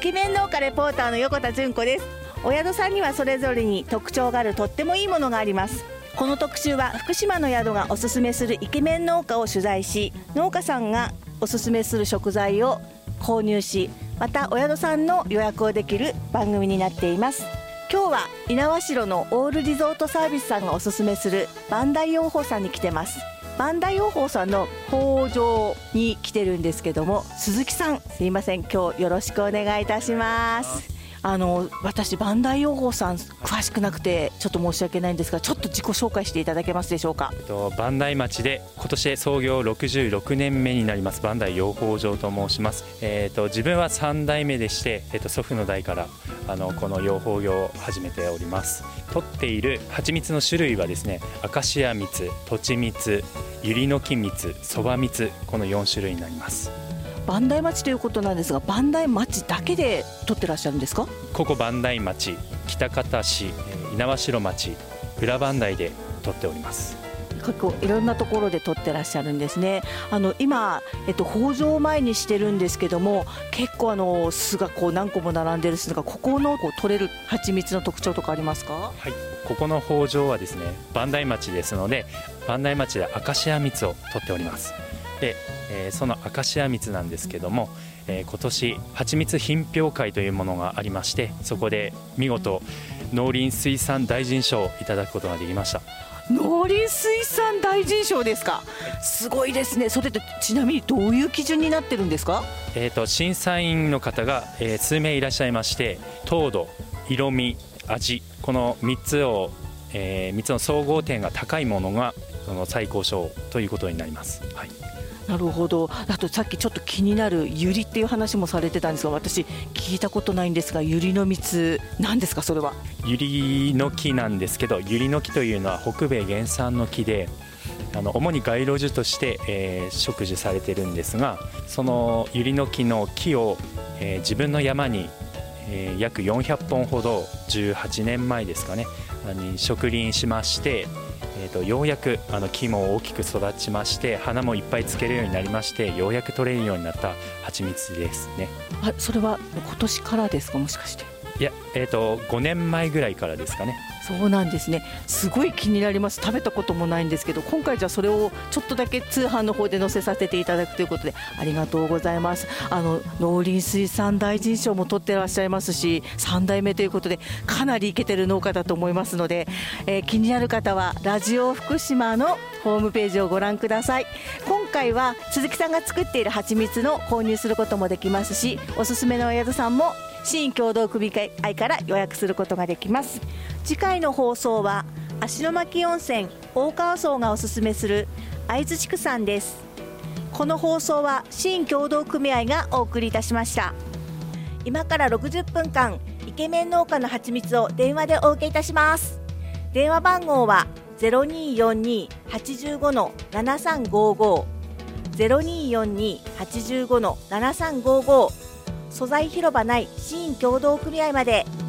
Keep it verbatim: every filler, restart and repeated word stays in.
ケメン農家レポーターの横田純子です。お宿さんにはそれぞれに特徴があるとってもいいものがあります。この特集は福島の宿がおすすめするイケメン農家を取材し、農家さんがおすすめする食材を購入し、またお宿さんの予約をできる番組になっています。今日は猪苗代のオールリゾートサービスさんがおすすめする磐梯養蜂さんに来てます。磐梯養蜂さんの工場に来てるんですけども、鈴木さん、すいません、今日よろしくお願いいたします。あの私磐梯養蜂さん詳しくなくてちょっと申し訳ないんですが、ちょっと自己紹介していただけますでしょうか。 えっと、磐梯町で今年で創業ろくじゅうろくねんめになります磐梯養蜂場と申します。えっと、自分はさん代目でして、えっと、祖父の代からあのこの養蜂業を始めております。取っている蜂蜜の種類はですね、アカシア蜜、とち蜜、ユリノキ蜜、そば蜜、このよん種類になります。 磐梯町ということなんですが、磐梯町だけで取ってらっしゃるんですか。 ここ磐梯町、喜多方市、猪苗代町、裏磐梯で取っております。 結構いろんなところで取ってらっしゃるんですね。あの今、えっと、豊穣を前にしてるんですけども、結構あの巣がこう何個も並んでる巣が、ここのこう取れる蜂蜜の特徴とかありますか。 はい、ここの豊穣はですね、磐梯町ですので、磐梯町でアカシア蜜を取っております。で、えー、そのアカシア蜜なんですけども、えー、今年蜂蜜品評会というものがありまして、そこで見事農林水産大臣賞をいただくことができました。 農林水産大臣賞ですか。すごいですね。それってちなみにどういう基準になってるんですか。 えーと、審査員の方が、えー、数名いらっしゃいまして、糖度、色味、味、このみっつを、えー、みっつの総合点が高いものがその最高賞ということになります。はい、 なるほど。あとさっきちょっと気になるユリっていう話もされてたんですが、私聞いたことないんですが、ユリの蜜なんですか。それはユリの木なんですけど、ユリの木というのは北米原産の木で、あの主に街路樹として、えー、植樹されているんですが、そのユリの木の木を、えー、自分の山に、えー、約よんひゃっぽんほどじゅうはちねんまえですかねに植林しまして、えー、とようやくあの木も大きく育ちまして、花もいっぱいつけるようになりまして、ようやく取れるようになった蜂蜜ですね。 あ、それは今年からですか、もしかして。 いや、えー、とごねんまえぐらいからですかね。 そうなんですね。すごい気になります。食べたこともないんですけど、今回じゃあそれをちょっとだけ通販の方で載せさせていただくということで、ありがとうございます。あの農林水産大臣賞も取ってらっしゃいますし、さん代目ということでかなりイケてる農家だと思いますので、えー、気になる方はラジオ福島のホームページをご覧ください。今回は鈴木さんが作っている蜂蜜の購入することもできますし、おすすめのお宿さんも新共同組合から予約することができます。次回の放送は芦ノ牧温泉大川荘がおすすめする会津畜産です。この放送は新共同組合がお送りいたしました。今からろくじゅっぷんかんイケメン農家の蜂蜜を電話でお受けいたします。電話番号は ゼロにーよんにーはちごのななさんごーごー ゼロにーよんにーはちごのななさんごーごー、素材広場内新共同組合まで。